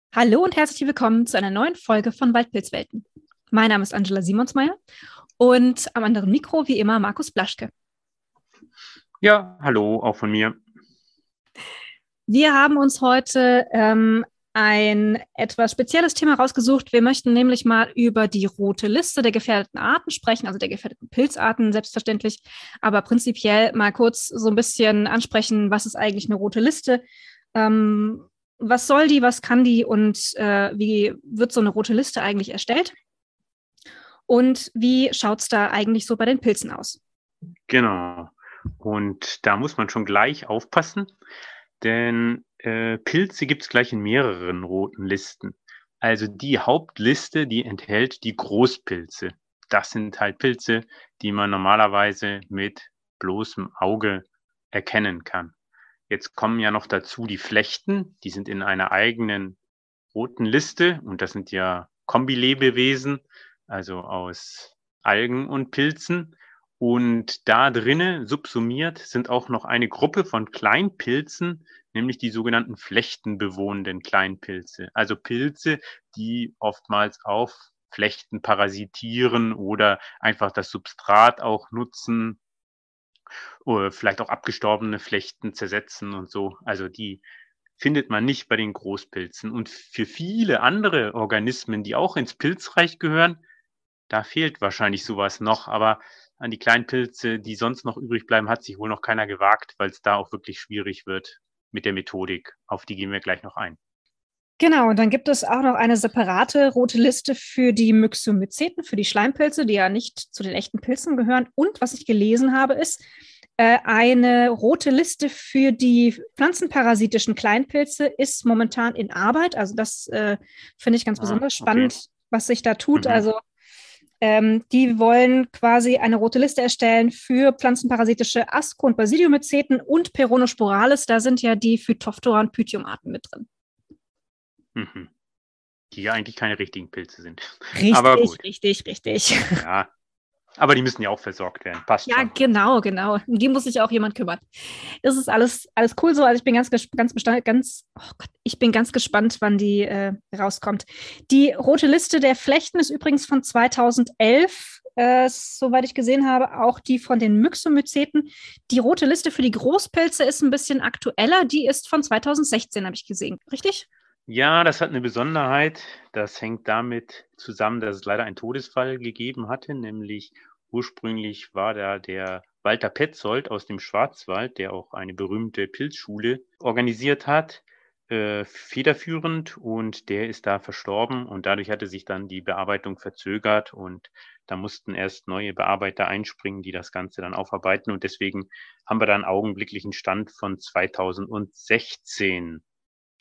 Hallo und herzlich willkommen zu einer neuen Folge von Waldpilzwelten. Mein Name ist Angela Simonsmeier und am anderen Mikro wie immer Markus Blaschke. Ja, hallo, auch von mir. Wir haben uns heute ein etwas spezielles Thema rausgesucht. Wir möchten nämlich mal über die rote Liste der gefährdeten Arten sprechen, also der gefährdeten Pilzarten selbstverständlich, aber prinzipiell mal kurz so ein bisschen ansprechen, was ist eigentlich eine rote Liste? Was soll die, was kann die und wie wird so eine rote Liste eigentlich erstellt? Und wie schaut es da eigentlich so bei den Pilzen aus? Genau. Und da muss man schon gleich aufpassen, denn Pilze gibt es gleich in mehreren roten Listen. Also die Hauptliste, die enthält die Großpilze. Das sind halt Pilze, die man normalerweise mit bloßem Auge erkennen kann. Jetzt kommen ja noch dazu die Flechten, die sind in einer eigenen roten Liste und das sind ja Kombilebewesen, also aus Algen und Pilzen. Und da drinnen subsumiert sind auch noch eine Gruppe von Kleinpilzen, nämlich die sogenannten flechtenbewohnenden Kleinpilze. Also Pilze, die oftmals auf Flechten parasitieren oder einfach das Substrat auch nutzen oder vielleicht auch abgestorbene Flechten zersetzen und so. Also die findet man nicht bei den Großpilzen. Und für viele andere Organismen, die auch ins Pilzreich gehören, da fehlt wahrscheinlich sowas noch. Aber an die kleinen Pilze, die sonst noch übrig bleiben, hat sich wohl noch keiner gewagt, weil es da auch wirklich schwierig wird mit der Methodik. Auf die gehen wir gleich noch ein. Genau, und dann gibt es auch noch eine separate rote Liste für die Myxomyceten, für die Schleimpilze, die ja nicht zu den echten Pilzen gehören. Und was ich gelesen habe, ist eine rote Liste für die pflanzenparasitischen Kleinpilze ist momentan in Arbeit. Also das finde ich ganz Ah, besonders okay. spannend, was sich da tut. Mhm. Also die wollen quasi eine rote Liste erstellen für pflanzenparasitische Asco- und Basidiomyceten und Peronosporales. Da sind ja die Phytophthora und Pythium-Arten mit drin. Mhm. Die ja eigentlich keine richtigen Pilze sind. Aber Richtig, gut. richtig, richtig. Ja. Aber die müssen ja auch versorgt werden. Passt Ja, schon. genau, genau. Um die muss sich auch jemand kümmern. Das ist alles cool so. Also ich bin ich bin ganz gespannt, wann die rauskommt. Die rote Liste der Flechten ist übrigens von 2011, soweit ich gesehen habe, auch die von den Myxomyceten. Die rote Liste für die Großpilze ist ein bisschen aktueller. Die ist von 2016, habe ich gesehen. Richtig? Ja, das hat eine Besonderheit. Das hängt damit zusammen, dass es leider einen Todesfall gegeben hatte, nämlich ursprünglich war da der Walter Petzold aus dem Schwarzwald, der auch eine berühmte Pilzschule organisiert hat, federführend, und der ist da verstorben und dadurch hatte sich dann die Bearbeitung verzögert und da mussten erst neue Bearbeiter einspringen, die das Ganze dann aufarbeiten, und deswegen haben wir da einen augenblicklichen Stand von 2016.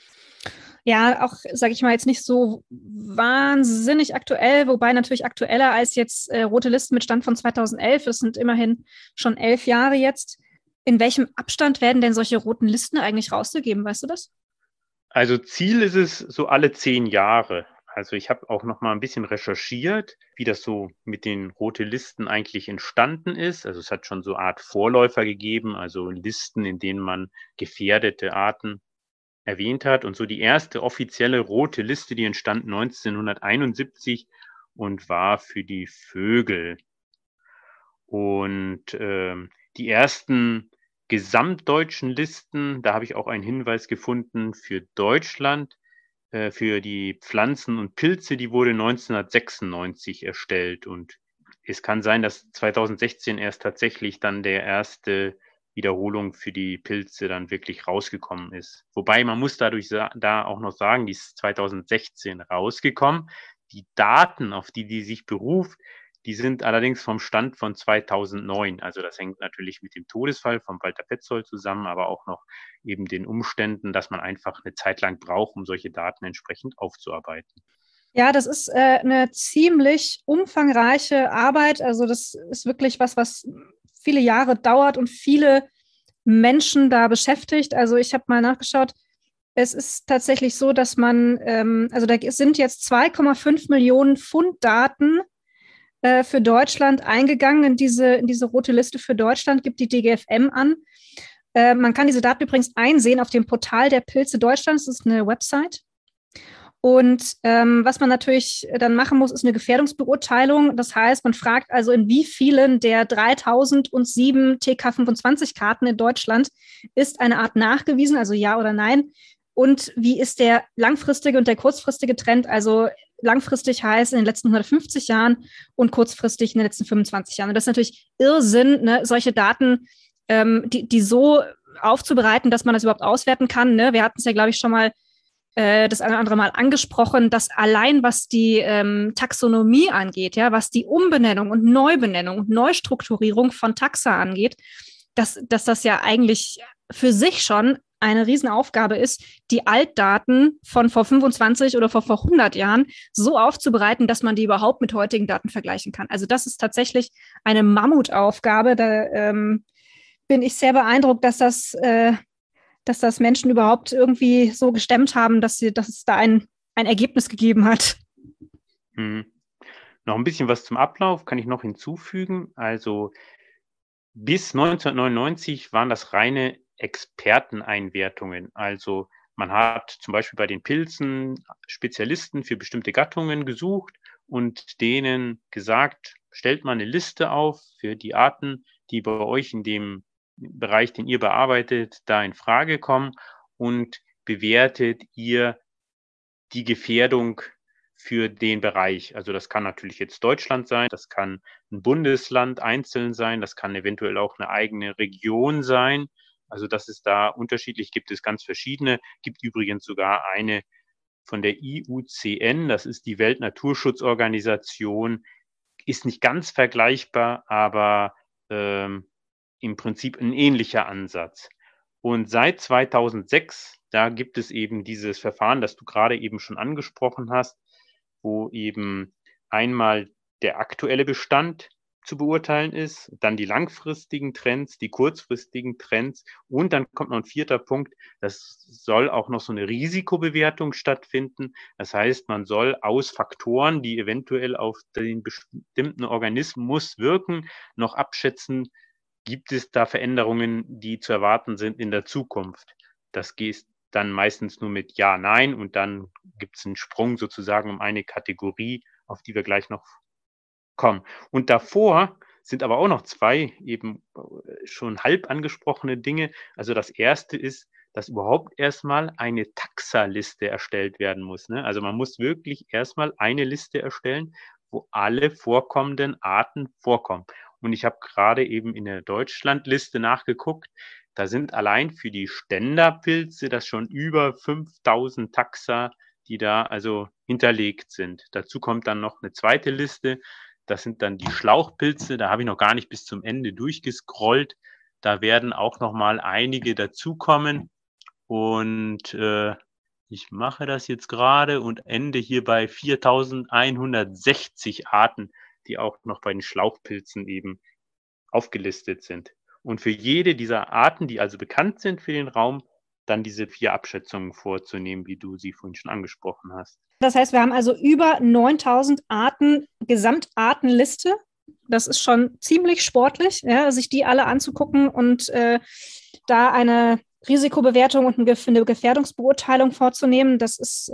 Ja, auch, sage ich mal, jetzt nicht so wahnsinnig aktuell, wobei natürlich aktueller als jetzt rote Listen mit Stand von 2011. Das sind immerhin schon 11 Jahre jetzt. In welchem Abstand werden denn solche roten Listen eigentlich rausgegeben? Weißt du das? Also Ziel ist es so alle 10 Jahre. Also ich habe auch noch mal ein bisschen recherchiert, wie das so mit den rote Listen eigentlich entstanden ist. Also es hat schon so eine Art Vorläufer gegeben, also Listen, in denen man gefährdete Arten erwähnt hat. Und so die erste offizielle rote Liste, die entstand 1971 und war für die Vögel. Und die ersten gesamtdeutschen Listen, da habe ich auch einen Hinweis gefunden für Deutschland, für die Pflanzen und Pilze, die wurde 1996 erstellt. Und es kann sein, dass 2016 erst tatsächlich dann der erste Wiederholung für die Pilze dann wirklich rausgekommen ist. Wobei man muss dadurch da auch noch sagen, die ist 2016 rausgekommen. Die Daten, auf die sich beruft, die sind allerdings vom Stand von 2009. Also das hängt natürlich mit dem Todesfall von Walter Petzold zusammen, aber auch noch eben den Umständen, dass man einfach eine Zeit lang braucht, um solche Daten entsprechend aufzuarbeiten. Ja, das ist eine ziemlich umfangreiche Arbeit. Also das ist wirklich was viele Jahre dauert und viele Menschen da beschäftigt. Also ich habe mal nachgeschaut. Es ist tatsächlich so, dass also da sind jetzt 2,5 Millionen Pfund Daten für Deutschland eingegangen in diese rote Liste für Deutschland, gibt die DGFM an. Man kann diese Daten übrigens einsehen auf dem Portal der Pilze Deutschlands. Das ist eine Website. Und was man natürlich dann machen muss, ist eine Gefährdungsbeurteilung. Das heißt, man fragt also, in wie vielen der 3007 TK25-Karten in Deutschland ist eine Art nachgewiesen, also ja oder nein. Und wie ist der langfristige und der kurzfristige Trend? Also langfristig heißt in den letzten 150 Jahren und kurzfristig in den letzten 25 Jahren. Und das ist natürlich Irrsinn, ne? Solche Daten, die so aufzubereiten, dass man das überhaupt auswerten kann. Ne? Wir hatten es ja, glaube ich, schon mal das eine oder andere Mal angesprochen, dass allein was die Taxonomie angeht, ja, was die Umbenennung und Neubenennung und Neustrukturierung von Taxa angeht, dass das ja eigentlich für sich schon eine Riesenaufgabe ist, die Altdaten von vor 25 oder vor 100 Jahren so aufzubereiten, dass man die überhaupt mit heutigen Daten vergleichen kann. Also das ist tatsächlich eine Mammutaufgabe. Da bin ich sehr beeindruckt, dass das Menschen überhaupt irgendwie so gestemmt haben, dass es da ein Ergebnis gegeben hat. Noch ein bisschen was zum Ablauf kann ich noch hinzufügen. Also bis 1999 waren das reine Experteneinwertungen. Also man hat zum Beispiel bei den Pilzen Spezialisten für bestimmte Gattungen gesucht und denen gesagt, stellt mal eine Liste auf für die Arten, die bei euch in dem Bereich, den ihr bearbeitet, da in Frage kommen und bewertet ihr die Gefährdung für den Bereich. Also das kann natürlich jetzt Deutschland sein, das kann ein Bundesland einzeln sein, das kann eventuell auch eine eigene Region sein. Also dass es da unterschiedlich gibt, es ganz verschiedene. Gibt übrigens sogar eine von der IUCN, das ist die Weltnaturschutzorganisation, ist nicht ganz vergleichbar, aber im Prinzip ein ähnlicher Ansatz. Und seit 2006, da gibt es eben dieses Verfahren, das du gerade eben schon angesprochen hast, wo eben einmal der aktuelle Bestand zu beurteilen ist, dann die langfristigen Trends, die kurzfristigen Trends und dann kommt noch ein vierter Punkt, das soll auch noch so eine Risikobewertung stattfinden. Das heißt, man soll aus Faktoren, die eventuell auf den bestimmten Organismus wirken, noch abschätzen, gibt es da Veränderungen, die zu erwarten sind in der Zukunft. Das geht dann meistens nur mit Ja, Nein und dann gibt es einen Sprung sozusagen um eine Kategorie, auf die wir gleich noch kommen. Und davor sind aber auch noch zwei eben schon halb angesprochene Dinge. Also das erste ist, dass überhaupt erstmal eine Taxa-Liste erstellt werden muss. Ne? Also man muss wirklich erstmal eine Liste erstellen, wo alle vorkommenden Arten vorkommen. Und ich habe gerade eben in der Deutschlandliste nachgeguckt. Da sind allein für die Ständerpilze das schon über 5000 Taxa, die da also hinterlegt sind. Dazu kommt dann noch eine zweite Liste. Das sind dann die Schlauchpilze. Da habe ich noch gar nicht bis zum Ende durchgescrollt. Da werden auch noch mal einige dazukommen. Und ich mache das jetzt gerade und ende hier bei 4160 Arten, die auch noch bei den Schlauchpilzen eben aufgelistet sind. Und für jede dieser Arten, die also bekannt sind für den Raum, dann diese 4 Abschätzungen vorzunehmen, wie du sie vorhin schon angesprochen hast. Das heißt, wir haben also über 9000 Arten, Gesamtartenliste. Das ist schon ziemlich sportlich, ja, sich die alle anzugucken und da eine Risikobewertung und eine Gefährdungsbeurteilung vorzunehmen. Das ist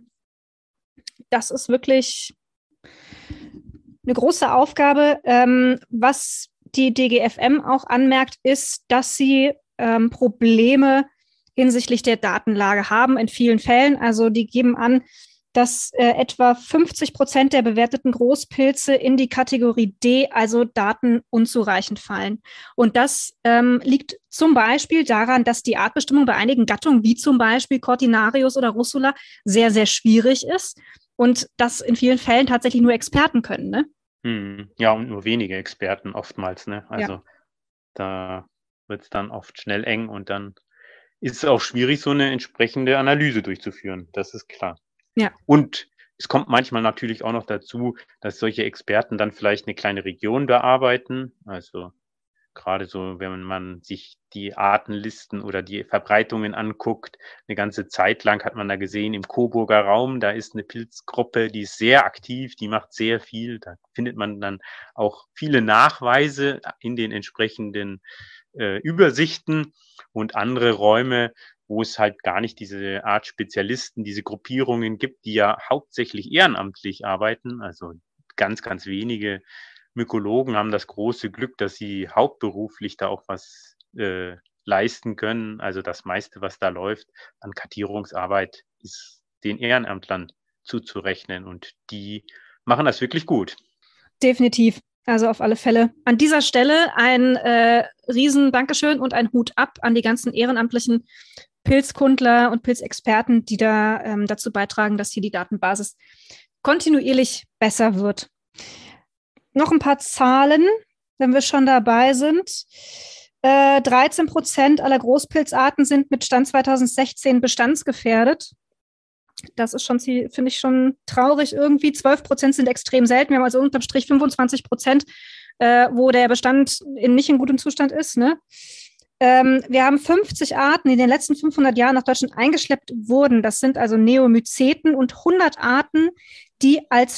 wirklich eine große Aufgabe. Was die DGFM auch anmerkt, ist, dass sie Probleme hinsichtlich der Datenlage haben in vielen Fällen. Also die geben an, dass etwa 50% der bewerteten Großpilze in die Kategorie D, also Daten unzureichend fallen. Und das liegt zum Beispiel daran, dass die Artbestimmung bei einigen Gattungen, wie zum Beispiel Cortinarius oder Russula, sehr, sehr schwierig ist und das in vielen Fällen tatsächlich nur Experten können, ne? Ja, und nur wenige Experten oftmals, ne? Also ja. Da wird es dann oft schnell eng und dann ist es auch schwierig, so eine entsprechende Analyse durchzuführen. Das ist klar. Ja. Und es kommt manchmal natürlich auch noch dazu, dass solche Experten dann vielleicht eine kleine Region bearbeiten. Also gerade so, wenn man sich die Artenlisten oder die Verbreitungen anguckt, eine ganze Zeit lang hat man da gesehen, im Coburger Raum, da ist eine Pilzgruppe, die ist sehr aktiv, die macht sehr viel. Da findet man dann auch viele Nachweise in den entsprechenden Übersichten und andere Räume, wo es halt gar nicht diese Art Spezialisten, diese Gruppierungen gibt, die ja hauptsächlich ehrenamtlich arbeiten. Also ganz, ganz wenige Mykologen haben das große Glück, dass sie hauptberuflich da auch was leisten können. Also das meiste, was da läuft an Kartierungsarbeit, ist den Ehrenamtlern zuzurechnen und die machen das wirklich gut. Definitiv. Also auf alle Fälle. An dieser Stelle ein riesen Dankeschön und ein Hut ab an die ganzen ehrenamtlichen Pilzkundler und Pilzexperten, die da dazu beitragen, dass hier die Datenbasis kontinuierlich besser wird. Noch ein paar Zahlen, wenn wir schon dabei sind. 13% aller Großpilzarten sind mit Stand 2016 bestandsgefährdet. Das ist schon, finde ich, schon traurig irgendwie. 12% sind extrem selten. Wir haben also unterm Strich 25%, wo der Bestand nicht in gutem Zustand ist. Ne? Wir haben 50 Arten, die in den letzten 500 Jahren nach Deutschland eingeschleppt wurden. Das sind also Neomyceten und 100 Arten, die als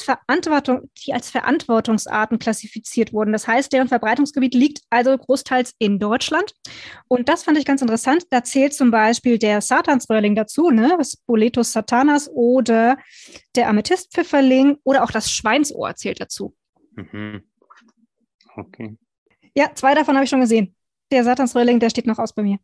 Verantwortungsarten klassifiziert wurden. Das heißt, deren Verbreitungsgebiet liegt also großteils in Deutschland. Und das fand ich ganz interessant. Da zählt zum Beispiel der Satansröhrling dazu, ne? Das Boletus satanas oder der Amethystpfifferling oder auch das Schweinsohr zählt dazu. Mhm. Okay. Ja, 2 davon habe ich schon gesehen. Der Satansröhrling, der steht noch aus bei mir.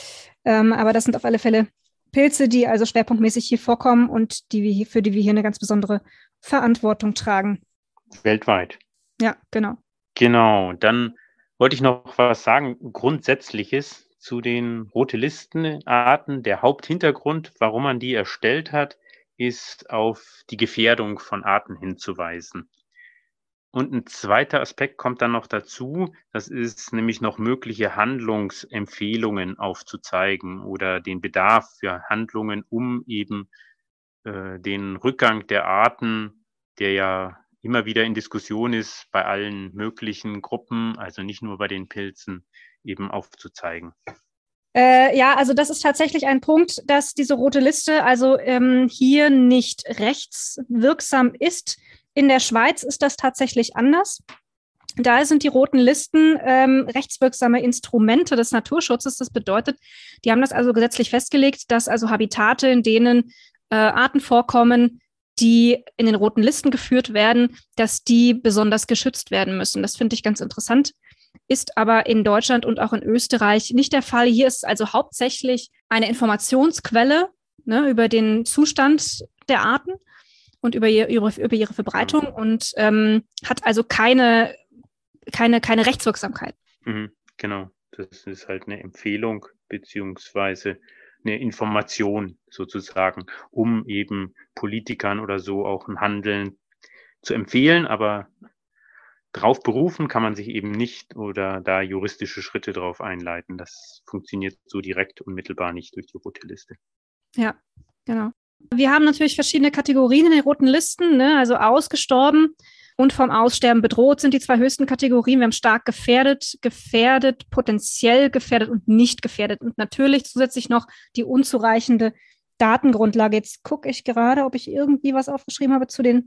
Aber das sind auf alle Fälle Pilze, die also schwerpunktmäßig hier vorkommen und für die wir hier eine ganz besondere Verantwortung tragen. Weltweit. Ja, genau. Genau, dann wollte ich noch was sagen, Grundsätzliches zu den Rote-Listen-Arten. Der Haupthintergrund, warum man die erstellt hat, ist auf die Gefährdung von Arten hinzuweisen. Und ein zweiter Aspekt kommt dann noch dazu, das ist nämlich noch mögliche Handlungsempfehlungen aufzuzeigen oder den Bedarf für Handlungen, um eben den Rückgang der Arten, der ja immer wieder in Diskussion ist bei allen möglichen Gruppen, also nicht nur bei den Pilzen, eben aufzuzeigen. Ja, also das ist tatsächlich ein Punkt, dass diese rote Liste also hier nicht rechtswirksam ist. In der Schweiz ist das tatsächlich anders. Da sind die roten Listen rechtswirksame Instrumente des Naturschutzes. Das bedeutet, die haben das also gesetzlich festgelegt, dass also Habitate, in denen Arten vorkommen, die in den roten Listen geführt werden, dass die besonders geschützt werden müssen. Das finde ich ganz interessant, ist aber in Deutschland und auch in Österreich nicht der Fall. Hier ist es also hauptsächlich eine Informationsquelle, ne, über den Zustand der Arten und über ihre Verbreitung und hat also keine Rechtswirksamkeit. Genau, das ist halt eine Empfehlung beziehungsweise eine Information sozusagen, um eben Politikern oder so auch ein Handeln zu empfehlen, aber drauf berufen kann man sich eben nicht oder da juristische Schritte drauf einleiten. Das funktioniert so direkt unmittelbar nicht durch die rote Liste. Ja, genau. Wir haben natürlich verschiedene Kategorien in den roten Listen, ne? Also ausgestorben und vom Aussterben bedroht sind die 2 höchsten Kategorien. Wir haben stark gefährdet, gefährdet, potenziell gefährdet und nicht gefährdet. Und natürlich zusätzlich noch die unzureichende Datengrundlage. Jetzt gucke ich gerade, ob ich irgendwie was aufgeschrieben habe zu den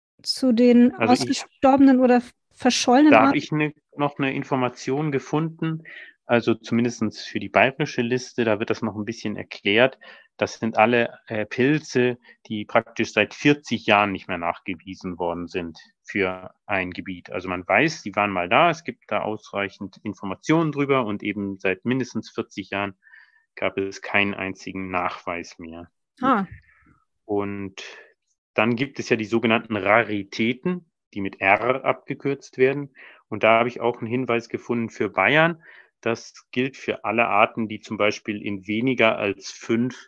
also ausgestorbenen oder verschollenen Arten. Da habe ich noch eine Information gefunden, also zumindest für die bayerische Liste, da wird das noch ein bisschen erklärt. Das sind alle Pilze, die praktisch seit 40 Jahren nicht mehr nachgewiesen worden sind für ein Gebiet. Also man weiß, die waren mal da, es gibt da ausreichend Informationen drüber und eben seit mindestens 40 Jahren gab es keinen einzigen Nachweis mehr. Und dann gibt es ja die sogenannten Raritäten, die mit R abgekürzt werden. Und da habe ich auch einen Hinweis gefunden für Bayern. Das gilt für alle Arten, die zum Beispiel in weniger als 5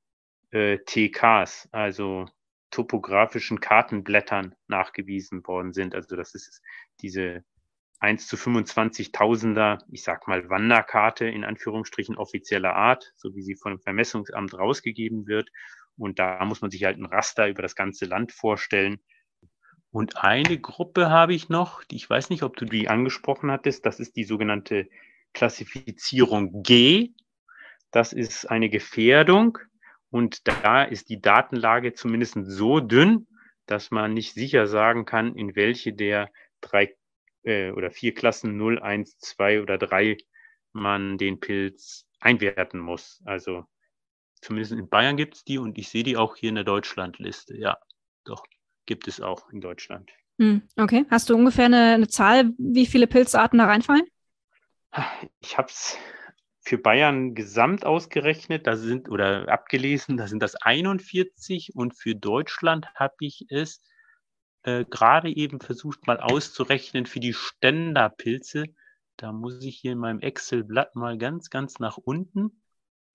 TKs, also topografischen Kartenblättern, nachgewiesen worden sind. Also das ist diese 1 zu 25.000er, ich sag mal Wanderkarte in Anführungsstrichen offizieller Art, so wie sie von dem Vermessungsamt rausgegeben wird. Und da muss man sich halt ein Raster über das ganze Land vorstellen. Und eine Gruppe habe ich noch, ich weiß nicht, ob du die angesprochen hattest, das ist die sogenannte Klassifizierung G. Das ist eine Gefährdung und da ist die Datenlage zumindest so dünn, dass man nicht sicher sagen kann, in welche der 3 oder 4 Klassen 0, 1, 2 oder 3 man den Pilz einwerten muss. Also zumindest in Bayern gibt es die und ich sehe die auch hier in der Deutschlandliste. Ja, doch, gibt es auch in Deutschland. Okay. Hast du ungefähr eine Zahl, wie viele Pilzarten da reinfallen? Ich habe es für Bayern gesamt ausgerechnet, oder abgelesen, da sind das 41 und für Deutschland habe ich es gerade eben versucht mal auszurechnen für die Ständerpilze. Da muss ich hier in meinem Excel-Blatt mal ganz, ganz nach unten.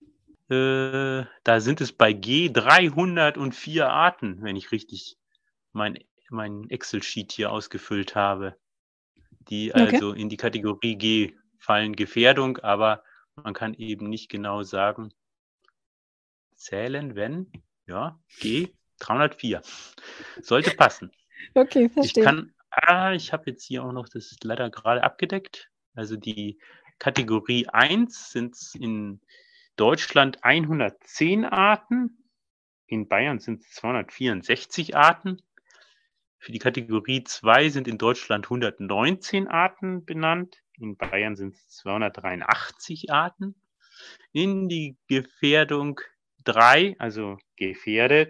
Da sind es bei G 304 Arten, wenn ich richtig mein Excel-Sheet hier ausgefüllt habe, die Okay. also in die Kategorie G fallen, Gefährdung, aber man kann eben nicht genau sagen, zählen, wenn, ja, G 304. Sollte passen. Okay, verstehe. Ich habe jetzt hier auch noch das leider gerade abgedeckt. Also die Kategorie 1 sind in Deutschland 110 Arten, in Bayern sind es 264 Arten. Für die Kategorie 2 sind in Deutschland 119 Arten benannt, in Bayern sind es 283 Arten. In die Gefährdung 3, also gefährdet,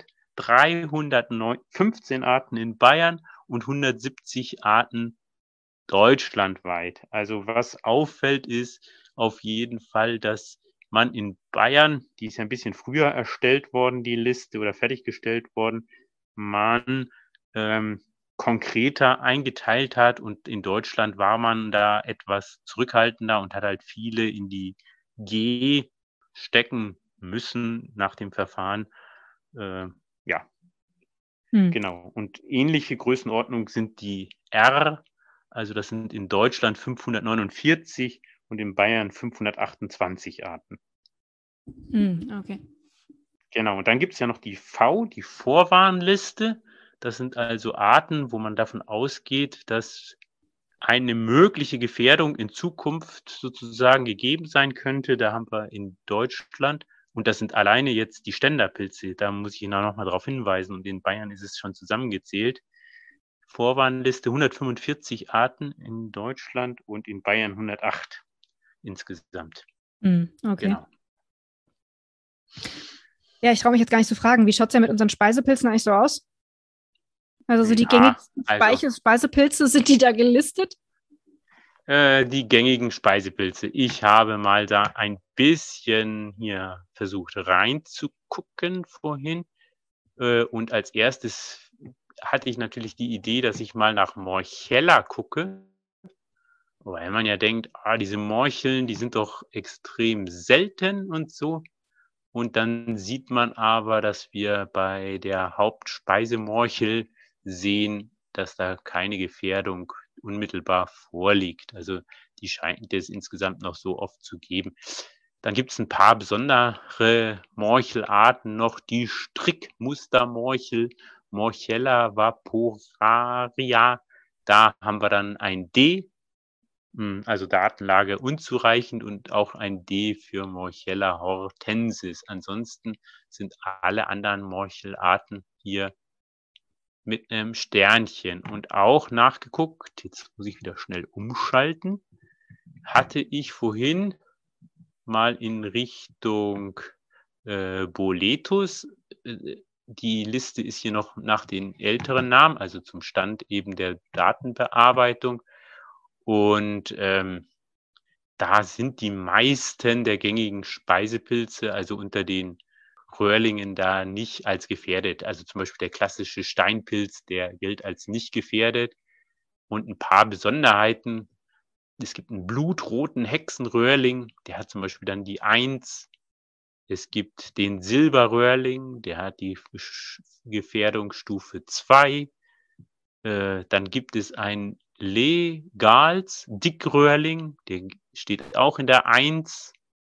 315 Arten in Bayern und 170 Arten deutschlandweit. Also was auffällt, ist auf jeden Fall, dass man in Bayern, die ist ja ein bisschen früher erstellt worden, die Liste, oder fertiggestellt worden, man konkreter eingeteilt hat, und in Deutschland war man da etwas zurückhaltender und hat halt viele in die G stecken müssen nach dem Verfahren. Ja, genau. Und ähnliche Größenordnung sind die R, also das sind in Deutschland 549 und in Bayern 528 Arten. Okay. Genau, und dann gibt es ja noch die V, die Vorwarnliste. Das sind also Arten, wo man davon ausgeht, dass eine mögliche Gefährdung in Zukunft sozusagen gegeben sein könnte. Da haben wir in Deutschland, und das sind alleine jetzt die Ständerpilze, da muss ich noch mal darauf hinweisen, und in Bayern ist es schon zusammengezählt, Vorwarnliste 145 Arten in Deutschland und in Bayern 108 insgesamt. Okay. Genau. Ja, ich traue mich jetzt gar nicht zu fragen, wie schaut es ja mit unseren Speisepilzen eigentlich so aus? Also so die gängigsten Speisepilze, sind die da gelistet? Die gängigen Speisepilze. Ich habe mal da ein bisschen hier versucht reinzugucken vorhin. Und als erstes hatte ich natürlich die Idee, dass ich mal nach Morchella gucke. Weil man ja denkt, diese Morcheln, die sind doch extrem selten und so. Und dann sieht man aber, dass wir bei der Hauptspeisemorchel sehen, dass da keine Gefährdung unmittelbar vorliegt. Also die scheint es insgesamt noch so oft zu geben. Dann gibt es ein paar besondere Morchelarten noch, die Strickmustermorchel, Morchella vaporaria. Da haben wir dann ein D, also Datenlage unzureichend, und auch ein D für Morchella hortensis. Ansonsten sind alle anderen Morchelarten hier mit einem Sternchen. Und auch nachgeguckt, jetzt muss ich wieder schnell umschalten, hatte ich vorhin mal in Richtung Boletus. Die Liste ist hier noch nach den älteren Namen, also zum Stand eben der Datenbearbeitung. Und da sind die meisten der gängigen Speisepilze, also unter den Röhrlingen, da nicht als gefährdet. Also zum Beispiel der klassische Steinpilz, der gilt als nicht gefährdet. Und ein paar Besonderheiten. Es gibt einen blutroten Hexenröhrling, der hat zum Beispiel dann die 1. Es gibt den Silberröhrling, der hat die Gefährdungsstufe 2. Dann gibt es einen Legals Dickröhrling, der steht auch in der 1.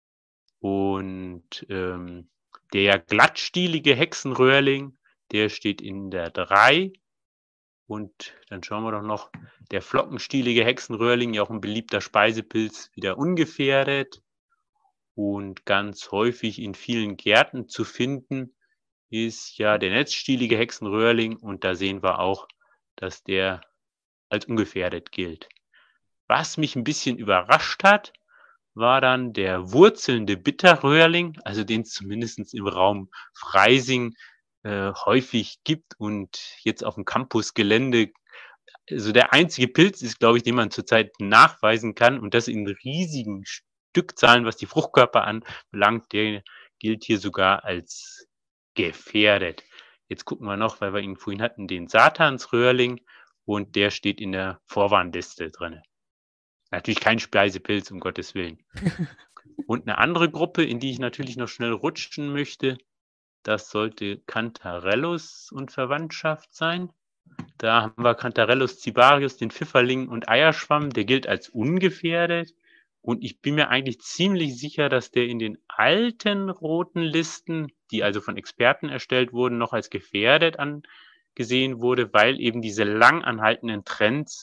Und der glattstielige Hexenröhrling, der steht in der 3. Und dann schauen wir doch noch, der flockenstielige Hexenröhrling, ja auch ein beliebter Speisepilz, wieder ungefährdet. Und ganz häufig in vielen Gärten zu finden ist ja der netzstielige Hexenröhrling. Und da sehen wir auch, dass der als ungefährdet gilt. Was mich ein bisschen überrascht hat, war dann der wurzelnde Bitterröhrling, also den es zumindest im Raum Freising häufig gibt und jetzt auf dem Campusgelände. Also der einzige Pilz ist, glaube ich, den man zurzeit nachweisen kann und das in riesigen Stückzahlen, was die Fruchtkörper anbelangt. Der gilt hier sogar als gefährdet. Jetzt gucken wir noch, weil wir ihn vorhin hatten, den Satansröhrling und der steht in der Vorwarnliste drin. Natürlich kein Speisepilz, um Gottes Willen. Und eine andere Gruppe, in die ich natürlich noch schnell rutschen möchte, das sollte Cantarellus und Verwandtschaft sein. Da haben wir Cantarellus cibarius, den Pfifferling und Eierschwamm, der gilt als ungefährdet. Und ich bin mir eigentlich ziemlich sicher, dass der in den alten roten Listen, die also von Experten erstellt wurden, noch als gefährdet angesehen wurde, weil eben diese lang anhaltenden Trends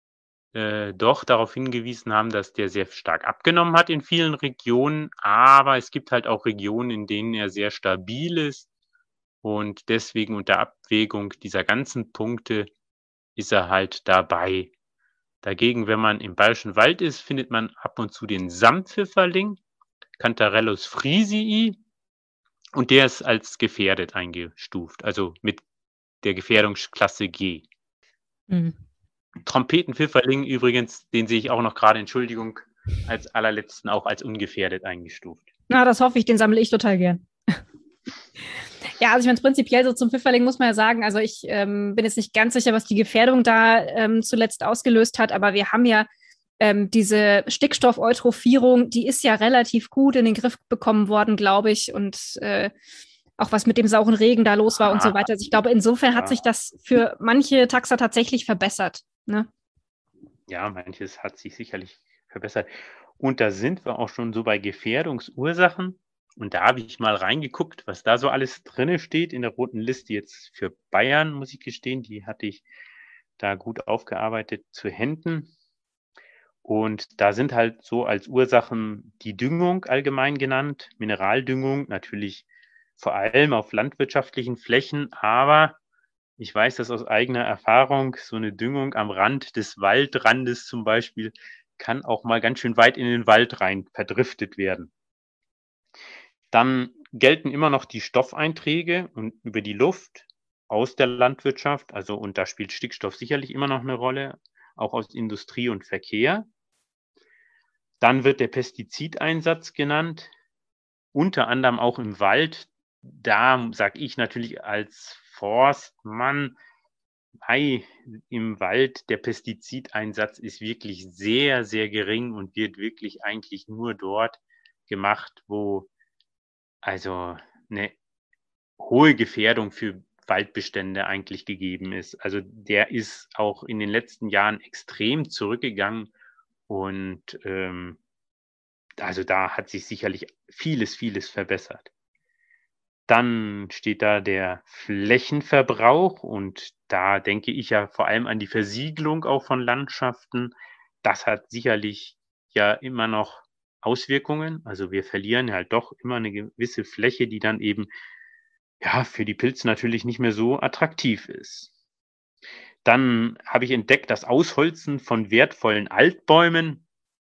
doch darauf hingewiesen haben, dass der sehr stark abgenommen hat in vielen Regionen. Aber es gibt halt auch Regionen, in denen er sehr stabil ist. Und deswegen unter Abwägung dieser ganzen Punkte ist er halt dabei. Dagegen, wenn man im Bayerischen Wald ist, findet man ab und zu den Samtpfifferling, Cantarellus frisii, und der ist als gefährdet eingestuft, also mit der Gefährdungsklasse G. Mhm. Trompetenpfifferling übrigens, den sehe ich auch noch gerade, Entschuldigung, als allerletzten auch als ungefährdet eingestuft. Na, das hoffe ich, den sammle ich total gern. Ja, also ich meine, prinzipiell so zum Pfifferling muss man ja sagen, also ich bin jetzt nicht ganz sicher, was die Gefährdung da zuletzt ausgelöst hat, aber wir haben ja diese Stickstoffeutrophierung, die ist ja relativ gut in den Griff bekommen worden, glaube ich, und auch was mit dem sauren Regen da los war und so weiter. Also ich glaube, insofern hat sich das für manche Taxa tatsächlich verbessert. Ne? Ja, manches hat sich sicherlich verbessert. Und da sind wir auch schon so bei Gefährdungsursachen. Und da habe ich mal reingeguckt, was da so alles drinne steht in der roten Liste jetzt für Bayern, muss ich gestehen. Die hatte ich da gut aufgearbeitet zu Händen. Und da sind halt so als Ursachen die Düngung allgemein genannt, Mineraldüngung, natürlich vor allem auf landwirtschaftlichen Flächen, aber ich weiß das aus eigener Erfahrung, so eine Düngung am Rand des Waldrandes zum Beispiel kann auch mal ganz schön weit in den Wald rein verdriftet werden. Dann gelten immer noch die Stoffeinträge und über die Luft aus der Landwirtschaft, also und da spielt Stickstoff sicherlich immer noch eine Rolle, auch aus Industrie und Verkehr. Dann wird der Pestizideinsatz genannt, unter anderem auch im Wald. Da sage ich natürlich als Forstmann, hey, im Wald, der Pestizideinsatz ist wirklich sehr, sehr gering und wird wirklich eigentlich nur dort gemacht, wo also eine hohe Gefährdung für Waldbestände eigentlich gegeben ist. Also der ist auch in den letzten Jahren extrem zurückgegangen und also da hat sich sicherlich vieles, vieles verbessert. Dann steht da der Flächenverbrauch und da denke ich ja vor allem an die Versiegelung auch von Landschaften. Das hat sicherlich ja immer noch Auswirkungen. Also wir verlieren halt doch immer eine gewisse Fläche, die dann eben ja für die Pilze natürlich nicht mehr so attraktiv ist. Dann habe ich entdeckt, das Ausholzen von wertvollen Altbäumen.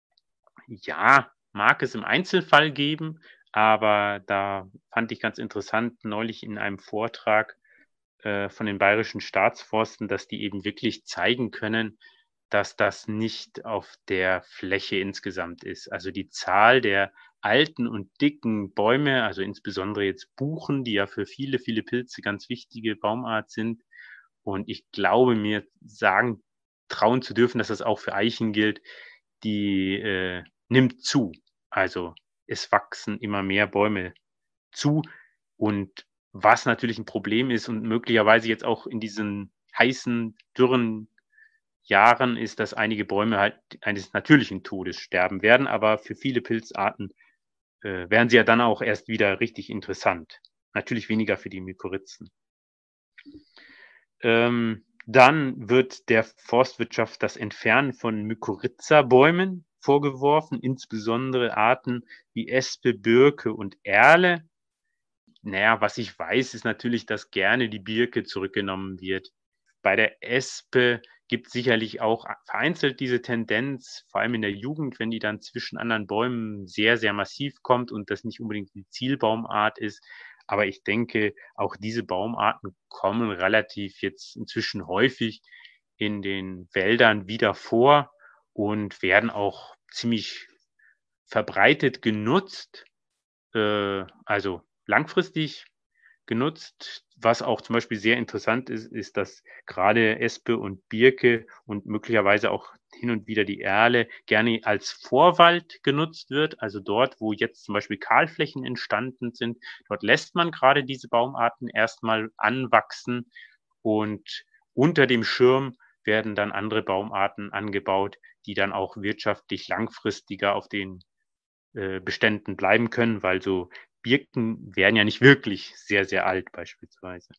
Ja, mag es im Einzelfall geben, aber da fand ich ganz interessant neulich in einem Vortrag von den Bayerischen Staatsforsten, dass die eben wirklich zeigen können, dass das nicht auf der Fläche insgesamt ist. Also die Zahl der alten und dicken Bäume, also insbesondere jetzt Buchen, die ja für viele, viele Pilze ganz wichtige Baumart sind. Und ich glaube mir sagen, trauen zu dürfen, dass das auch für Eichen gilt, die nimmt zu. Also es wachsen immer mehr Bäume zu. Und was natürlich ein Problem ist und möglicherweise jetzt auch in diesen heißen, dürren Jahren ist, dass einige Bäume halt eines natürlichen Todes sterben werden. Aber für viele Pilzarten werden sie ja dann auch erst wieder richtig interessant. Natürlich weniger für die Mykorrhizen. Dann wird der Forstwirtschaft das Entfernen von Mykorrhiza-Bäumen vorgeworfen, insbesondere Arten wie Espe, Birke und Erle. Naja, was ich weiß, ist natürlich, dass gerne die Birke zurückgenommen wird. Bei der Espe gibt sicherlich auch vereinzelt diese Tendenz, vor allem in der Jugend, wenn die dann zwischen anderen Bäumen sehr, sehr massiv kommt und das nicht unbedingt die Zielbaumart ist. Aber ich denke, auch diese Baumarten kommen relativ jetzt inzwischen häufig in den Wäldern wieder vor und werden auch ziemlich verbreitet genutzt, also langfristig genutzt. Was auch zum Beispiel sehr interessant ist, ist, dass gerade Espe und Birke und möglicherweise auch hin und wieder die Erle gerne als Vorwald genutzt wird. Also dort, wo jetzt zum Beispiel Kahlflächen entstanden sind, dort lässt man gerade diese Baumarten erstmal anwachsen und unter dem Schirm werden dann andere Baumarten angebaut, die dann auch wirtschaftlich langfristiger auf den Beständen bleiben können, weil so Birken werden ja nicht wirklich sehr, sehr alt beispielsweise.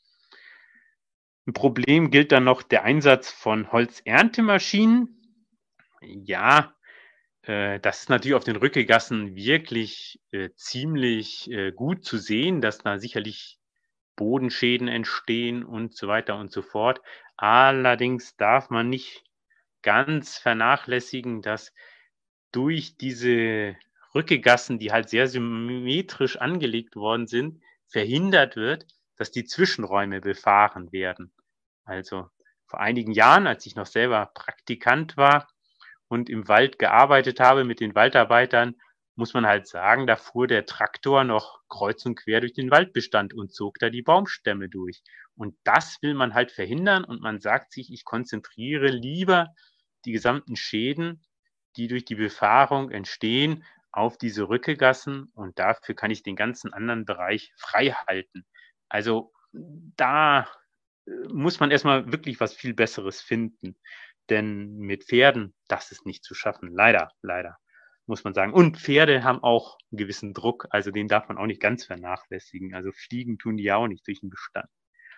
Ein Problem gilt dann noch der Einsatz von Holzerntemaschinen. Ja, das ist natürlich auf den Rückegassen wirklich ziemlich gut zu sehen, dass da sicherlich Bodenschäden entstehen und so weiter und so fort. Allerdings darf man nicht ganz vernachlässigen, dass durch diese Rückegassen, die halt sehr symmetrisch angelegt worden sind, verhindert wird, dass die Zwischenräume befahren werden. Also vor einigen Jahren, als ich noch selber Praktikant war und im Wald gearbeitet habe mit den Waldarbeitern, muss man halt sagen, da fuhr der Traktor noch kreuz und quer durch den Waldbestand und zog da die Baumstämme durch. Und das will man halt verhindern und man sagt sich, ich konzentriere lieber die gesamten Schäden, die durch die Befahrung entstehen, auf diese Rückegassen und dafür kann ich den ganzen anderen Bereich frei halten. Also da muss man erstmal wirklich was viel Besseres finden, denn mit Pferden, das ist nicht zu schaffen. Leider, leider, muss man sagen. Und Pferde haben auch einen gewissen Druck, also den darf man auch nicht ganz vernachlässigen. Also fliegen tun die ja auch nicht durch den Bestand.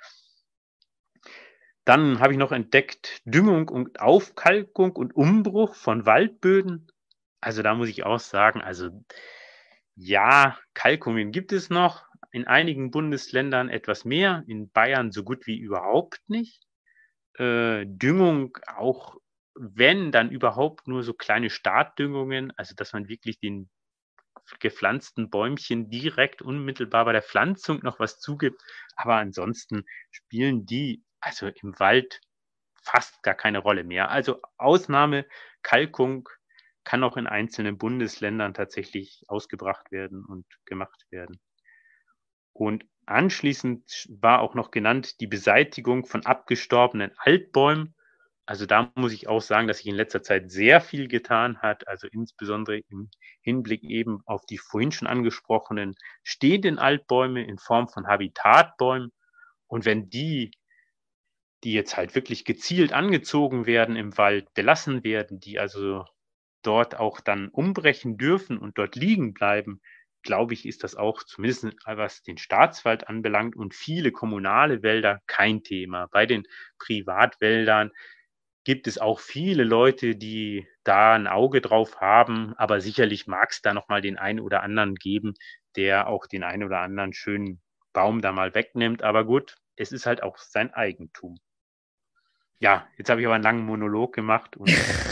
Dann habe ich noch entdeckt Düngung und Aufkalkung und Umbruch von Waldböden. Also da muss ich auch sagen, also ja, Kalkungen gibt es noch. In einigen Bundesländern etwas mehr, in Bayern so gut wie überhaupt nicht. Düngung auch, wenn, dann überhaupt nur so kleine Startdüngungen, also dass man wirklich den gepflanzten Bäumchen direkt unmittelbar bei der Pflanzung noch was zugibt. Aber ansonsten spielen die also im Wald fast gar keine Rolle mehr. Also Ausnahme Kalkung kann auch in einzelnen Bundesländern tatsächlich ausgebracht werden und gemacht werden. Und anschließend war auch noch genannt die Beseitigung von abgestorbenen Altbäumen. Also da muss ich auch sagen, dass sich in letzter Zeit sehr viel getan hat, also insbesondere im Hinblick eben auf die vorhin schon angesprochenen stehenden Altbäume in Form von Habitatbäumen. Und wenn die jetzt halt wirklich gezielt angezogen werden im Wald, belassen werden, die also dort auch dann umbrechen dürfen und dort liegen bleiben, glaube ich, ist das auch zumindest was den Staatswald anbelangt und viele kommunale Wälder kein Thema. Bei den Privatwäldern gibt es auch viele Leute, die da ein Auge drauf haben, aber sicherlich mag es da noch mal den einen oder anderen geben, der auch den einen oder anderen schönen Baum da mal wegnimmt. Aber gut, es ist halt auch sein Eigentum. Ja, jetzt habe ich aber einen langen Monolog gemacht und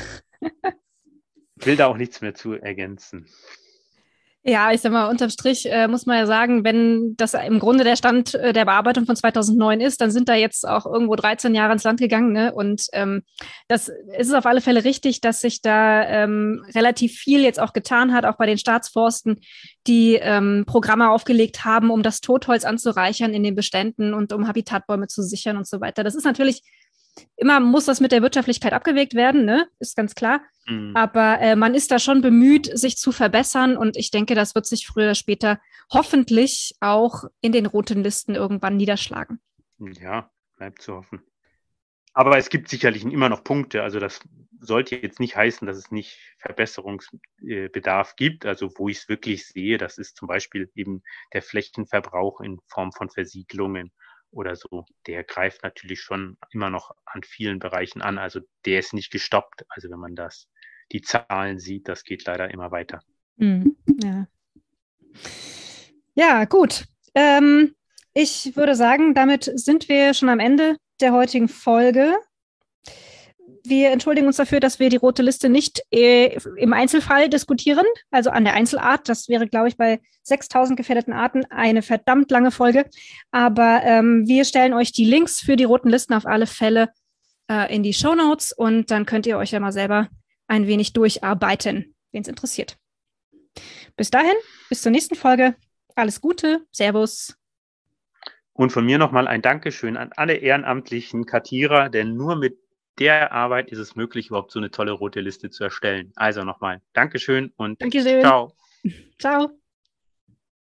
will da auch nichts mehr zu ergänzen. Ja, ich sag mal, unterm Strich muss man ja sagen, wenn das im Grunde der Stand der Bearbeitung von 2009 ist, dann sind da jetzt auch irgendwo 13 Jahre ins Land gegangen. Ne? Und das ist auf alle Fälle richtig, dass sich da relativ viel jetzt auch getan hat, auch bei den Staatsforsten, die Programme aufgelegt haben, um das Totholz anzureichern in den Beständen und um Habitatbäume zu sichern und so weiter. Das ist natürlich immer muss das mit der Wirtschaftlichkeit abgewägt werden, ne? Ist ganz klar. Aber man ist da schon bemüht, sich zu verbessern. Und ich denke, das wird sich früher oder später hoffentlich auch in den roten Listen irgendwann niederschlagen. Ja, bleibt zu hoffen. Aber es gibt sicherlich immer noch Punkte. Also das sollte jetzt nicht heißen, dass es nicht Verbesserungsbedarf gibt. Also wo ich es wirklich sehe, das ist zum Beispiel eben der Flächenverbrauch in Form von Versiegelungen oder so. Der greift natürlich schon immer noch an vielen Bereichen an. Also der ist nicht gestoppt. Also wenn man die Zahlen sieht, das geht leider immer weiter. Ja. Ja, gut. Ich würde sagen, damit sind wir schon am Ende der heutigen Folge. Wir entschuldigen uns dafür, dass wir die rote Liste nicht im Einzelfall diskutieren, also an der Einzelart. Das wäre, glaube ich, bei 6.000 gefährdeten Arten eine verdammt lange Folge. Aber wir stellen euch die Links für die roten Listen auf alle Fälle in die Shownotes und dann könnt ihr euch ja mal selber ein wenig durcharbeiten, wen es interessiert. Bis dahin, bis zur nächsten Folge. Alles Gute, Servus. Und von mir nochmal ein Dankeschön an alle ehrenamtlichen Kartierer, denn nur mit der Arbeit ist es möglich, überhaupt so eine tolle rote Liste zu erstellen. Also nochmal Dankeschön und Dankeschön. ciao. Ciao.